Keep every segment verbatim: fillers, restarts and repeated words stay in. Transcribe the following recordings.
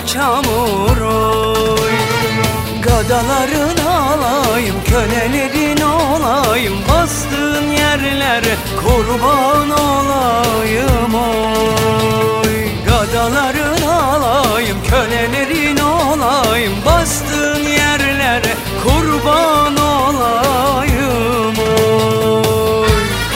toprak çamur oy. Gadaların alayım, kölelerin olayım, bastığın yerlere kurban olayım oy. Gadaların alayım, kölelerin olayım, bastığın yerlere kurban olayım oy.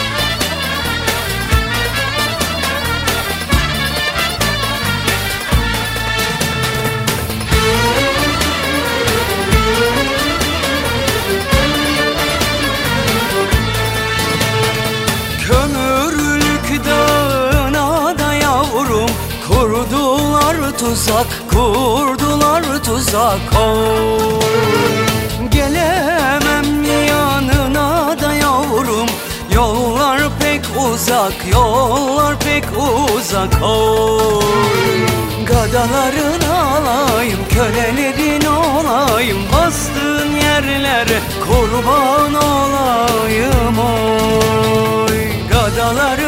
Kömürlük dağına da yavrum kurdular tuzak, kurdular tuzak oy. Gelemem yanına da yavrum, yollar pek uzak, yollar pek uzak oy. Gadaların alayım, kölelerin olayım, bastığın yerlere kurban olayım oy. Gadaların